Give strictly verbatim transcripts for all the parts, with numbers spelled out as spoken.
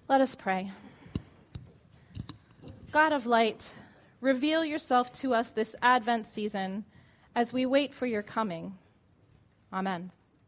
Let us pray. God of light, reveal yourself to us this Advent season as we wait for your coming. Amen.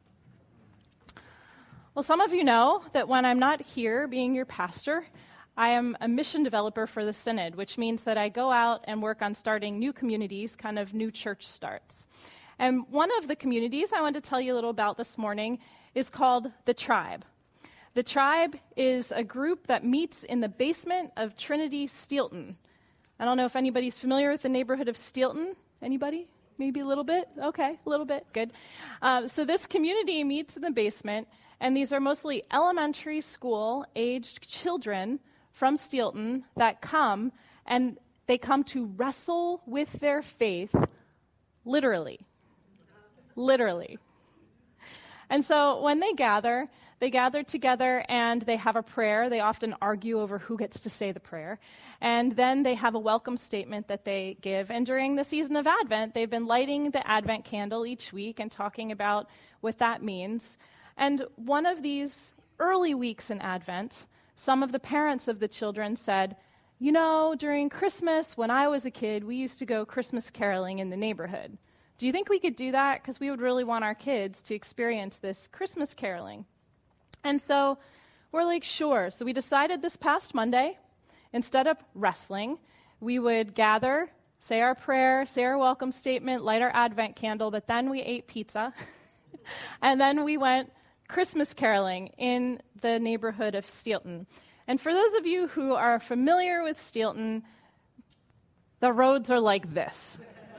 Well, some of you know that when I'm not here being your pastor, I am a mission developer for the Synod, which means that I go out and work on starting new communities, kind of new church starts. And one of the communities I want to tell you a little about this morning is called The Tribe. The Tribe is a group that meets in the basement of Trinity Steelton. I don't know if anybody's familiar with the neighborhood of Steelton. Anybody? Maybe a little bit? Okay, a little bit. Good. Uh, so this community meets in the basement, and these are mostly elementary school-aged children from Steelton that come, and they come to wrestle with their faith, literally. Literally. And so when they gather, they gather together and they have a prayer. They often argue over who gets to say the prayer. And then they have a welcome statement that they give. And during the season of Advent, they've been lighting the Advent candle each week and talking about what that means. And one of these early weeks in Advent, some of the parents of the children said, you know, during Christmas, when I was a kid, we used to go Christmas caroling in the neighborhood. Do you think we could do that? Because we would really want our kids to experience this Christmas caroling. And so we're like, sure. So we decided this past Monday, instead of wrestling, we would gather, say our prayer, say our welcome statement, light our Advent candle, but then we ate pizza. And then we went Christmas caroling in the neighborhood of Steelton. And for those of you who are familiar with Steelton, the roads are like this.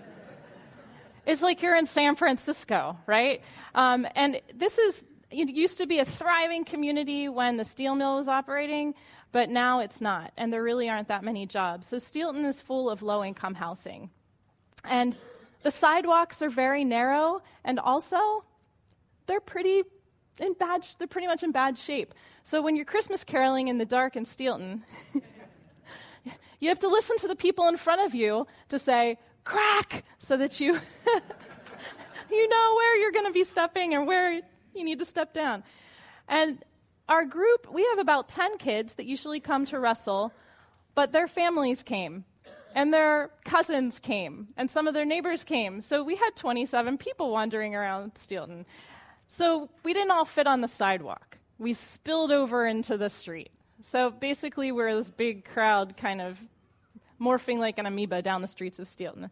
It's like you're in San Francisco, right? Um, and this is, it used to be a thriving community when the steel mill was operating, but now it's not, and there really aren't that many jobs. So Steelton is full of low-income housing. And the sidewalks are very narrow, and also they're pretty in bad, they're pretty much in bad shape. So when you're Christmas caroling in the dark in Steelton, you have to listen to the people in front of you to say, crack, so that you you know where you're going to be stepping and where you need to step down. And our group, we have about ten kids that usually come to wrestle, but their families came, and their cousins came, and some of their neighbors came. So we had twenty-seven people wandering around Steelton. So we didn't all fit on the sidewalk. We spilled over into the street. So basically we're this big crowd kind of morphing like an amoeba down the streets of Steelton.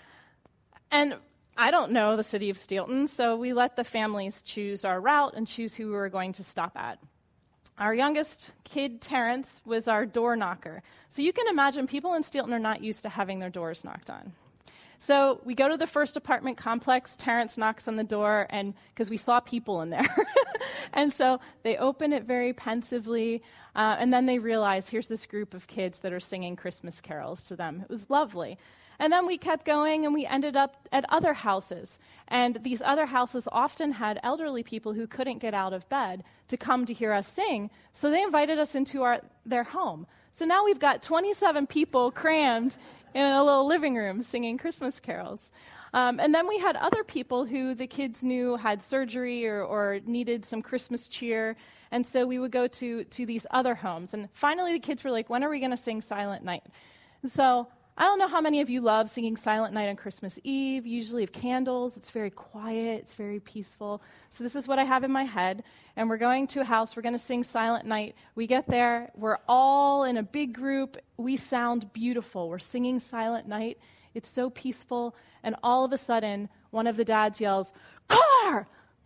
And I don't know the city of Steelton, so we let the families choose our route and choose who we were going to stop at. Our youngest kid, Terrence, was our door knocker. So you can imagine people in Steelton are not used to having their doors knocked on. So we go to the first apartment complex. Terrence knocks on the door, and because we saw people in there. And so they open it very pensively, uh, and then they realize here's this group of kids that are singing Christmas carols to them. It was lovely. And then we kept going, and we ended up at other houses. And these other houses often had elderly people who couldn't get out of bed to come to hear us sing. So they invited us into our their home. So now we've got twenty-seven people crammed in a little living room singing Christmas carols. Um, and then we had other people who the kids knew had surgery or, or needed some Christmas cheer. And so we would go to, to these other homes. And finally the kids were like, when are we going to sing Silent Night? And so I don't know how many of you love singing Silent Night on Christmas Eve. You usually have candles. It's very quiet. It's very peaceful. So this is what I have in my head. And we're going to a house. We're going to sing Silent Night. We get there. We're all in a big group. We sound beautiful. We're singing Silent Night. It's so peaceful. And all of a sudden, one of the dads yells, car!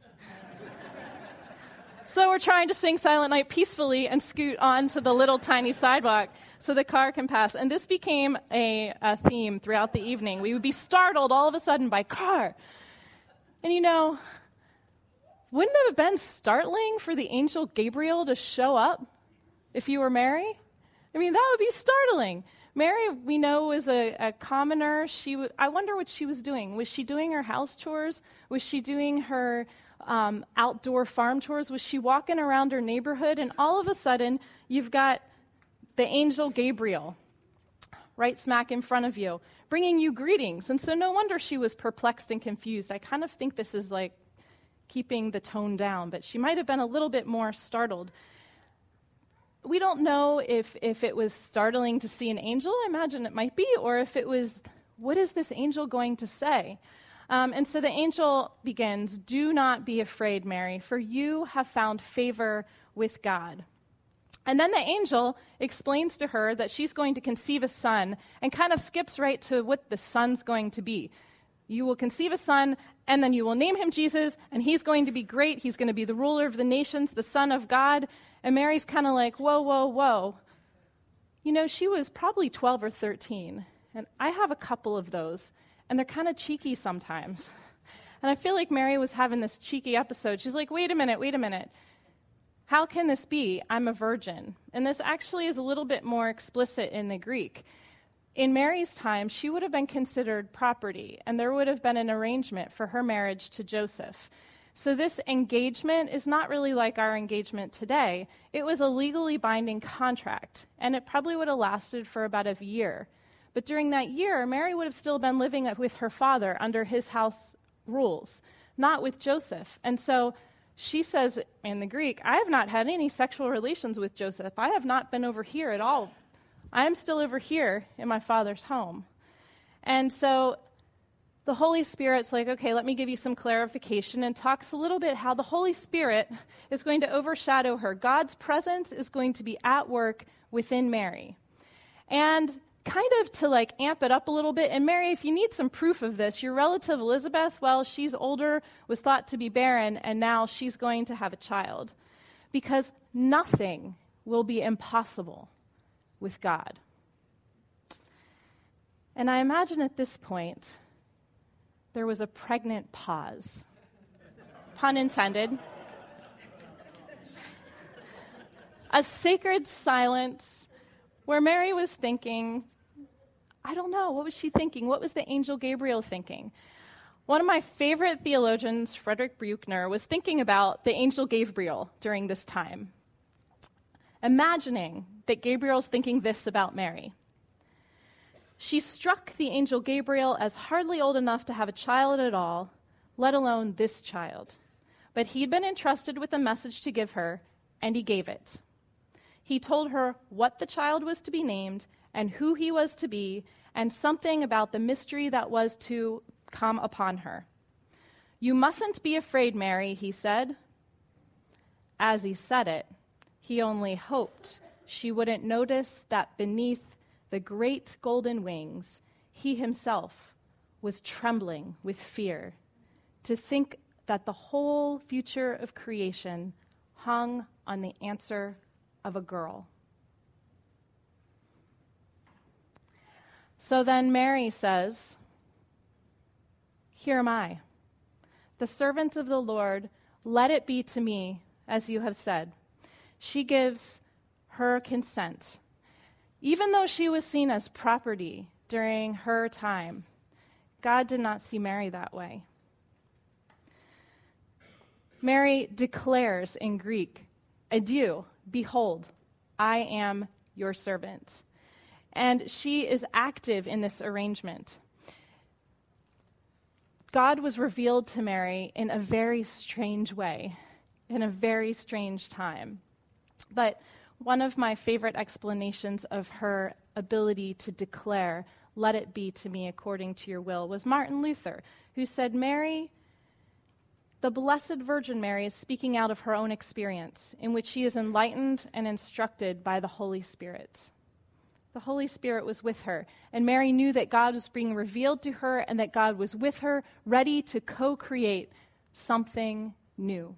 So we're trying to sing Silent Night peacefully and scoot onto the little tiny sidewalk so the car can pass. And this became a, a theme throughout the evening. We would be startled all of a sudden by car. And you know, wouldn't it have been startling for the angel Gabriel to show up if you were Mary? I mean, that would be startling. Mary, we know, was a, a commoner. She, w- I wonder what she was doing. Was she doing her house chores? Was she doing her um, outdoor farm chores? Was she walking around her neighborhood? And all of a sudden, you've got the angel Gabriel right smack in front of you, bringing you greetings. And so no wonder she was perplexed and confused. I kind of think this is like keeping the tone down, but she might have been a little bit more startled. we don't know if, if it was startling to see an angel. I imagine it might be, or if it was, what is this angel going to say? Um, and so the angel begins, "Do not be afraid, Mary, for you have found favor with God." And then the angel explains to her that she's going to conceive a son and kind of skips right to what the son's going to be. You will conceive a son, and then you will name him Jesus, and he's going to be great. He's going to be the ruler of the nations, the Son of God. And Mary's kind of like, whoa, whoa, whoa. You know, she was probably twelve or thirteen, and I have a couple of those, and they're kind of cheeky sometimes. And I feel like Mary was having this cheeky episode. She's like, wait a minute, wait a minute. How can this be? I'm a virgin. And this actually is a little bit more explicit in the Greek. In Mary's time, she would have been considered property, and there would have been an arrangement for her marriage to Joseph. So this engagement is not really like our engagement today. It was a legally binding contract, and it probably would have lasted for about a year. But during that year, Mary would have still been living with her father under his house rules, not with Joseph. And so she says in the Greek, I have not had any sexual relations with Joseph. I have not been over here at all. I am still over here in my father's home. And so the Holy Spirit's like, okay, let me give you some clarification, and talks a little bit how the Holy Spirit is going to overshadow her. God's presence is going to be at work within Mary. And kind of to like amp it up a little bit, and Mary, if you need some proof of this, your relative Elizabeth, well, she's older, was thought to be barren, and now she's going to have a child. Because nothing will be impossible with God. And I imagine at this point, there was a pregnant pause. Pun intended. A sacred silence where Mary was thinking, I don't know, what was she thinking? What was the angel Gabriel thinking? One of my favorite theologians, Frederick Buechner, was thinking about the angel Gabriel during this time, imagining that Gabriel's thinking this about Mary. She struck the angel Gabriel as hardly old enough to have a child at all, let alone this child. But he'd been entrusted with a message to give her, and he gave it. He told her what the child was to be named and who he was to be, and something about the mystery that was to come upon her. You mustn't be afraid, Mary, he said. As he said it, he only hoped she wouldn't notice that beneath the great golden wings, he himself was trembling with fear to think that the whole future of creation hung on the answer of a girl. So then Mary says, here am I, the servant of the Lord, let it be to me as you have said. She gives her consent. Even though she was seen as property during her time, God did not see Mary that way. Mary declares in Greek, adieu, behold, I am your servant. And she is active in this arrangement. God was revealed to Mary in a very strange way, in a very strange time. But one of my favorite explanations of her ability to declare, let it be to me according to your will, was Martin Luther, who said, Mary, the Blessed Virgin Mary is speaking out of her own experience, in which she is enlightened and instructed by the Holy Spirit. The Holy Spirit was with her, and Mary knew that God was being revealed to her and that God was with her, ready to co-create something new.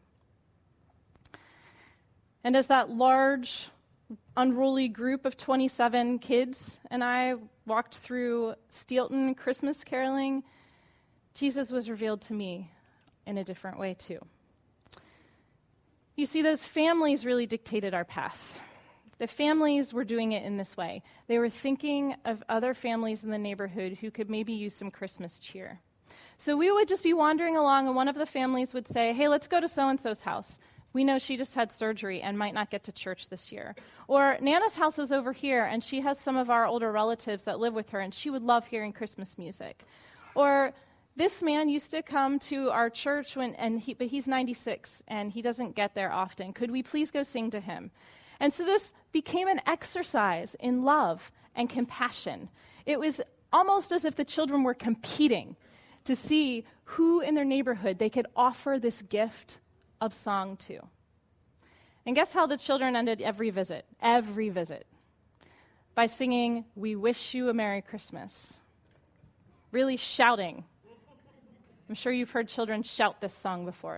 And as that large, unruly group of twenty-seven kids and I walked through Steelton Christmas caroling, Jesus was revealed to me in a different way too. You see, those families really dictated our path. The families were doing it in this way. They were thinking of other families in the neighborhood who could maybe use some Christmas cheer. So we would just be wandering along, and one of the families would say, hey, let's go to so-and-so's house. We know she just had surgery and might not get to church this year. Or Nana's house is over here, and she has some of our older relatives that live with her, and she would love hearing Christmas music. Or this man used to come to our church, when, and he, but he's ninety-six, and he doesn't get there often. Could we please go sing to him? And so this became an exercise in love and compassion. It was almost as if the children were competing to see who in their neighborhood they could offer this gift of song to. And guess how the children ended every visit, every visit? By singing, "We wish you a Merry Christmas." Really shouting. I'm sure you've heard children shout this song before.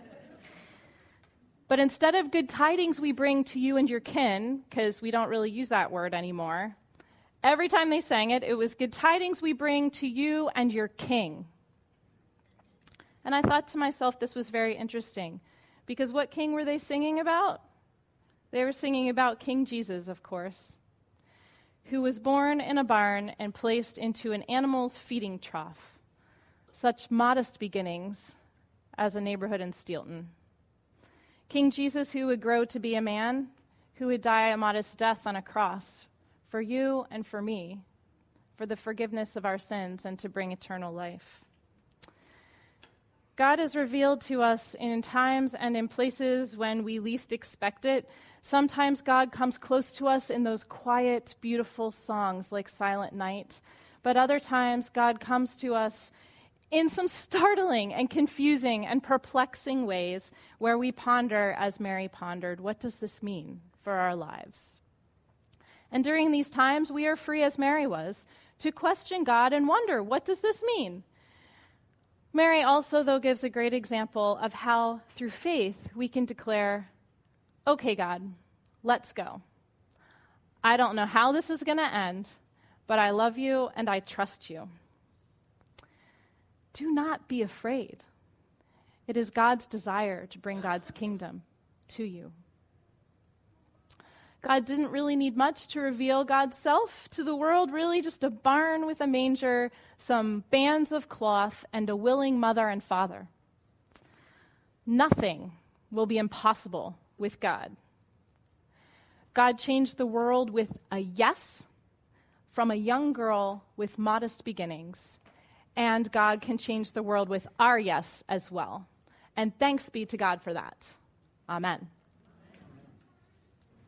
But instead of good tidings we bring to you and your kin, because we don't really use that word anymore, every time they sang it, it was good tidings we bring to you and your king. And I thought to myself this was very interesting, because what king were they singing about? They were singing about King Jesus, of course, who was born in a barn and placed into an animal's feeding trough. Such modest beginnings as a neighborhood in Steelton. King Jesus, who would grow to be a man, who would die a modest death on a cross for you and for me, for the forgiveness of our sins and to bring eternal life. God is revealed to us in times and in places when we least expect it. Sometimes God comes close to us in those quiet, beautiful songs like Silent Night. But other times, God comes to us in some startling and confusing and perplexing ways where we ponder, as Mary pondered, what does this mean for our lives? And during these times, we are free, as Mary was, to question God and wonder, what does this mean? Mary also, though, gives a great example of how, through faith, we can declare, okay, God, let's go. I don't know how this is going to end, but I love you and I trust you. Do not be afraid. It is God's desire to bring God's kingdom to you. God didn't really need much to reveal God's self to the world, really just a barn with a manger, some bands of cloth, and a willing mother and father. Nothing will be impossible with God. God changed the world with a yes from a young girl with modest beginnings. And God can change the world with our yes as well. And thanks be to God for that. Amen.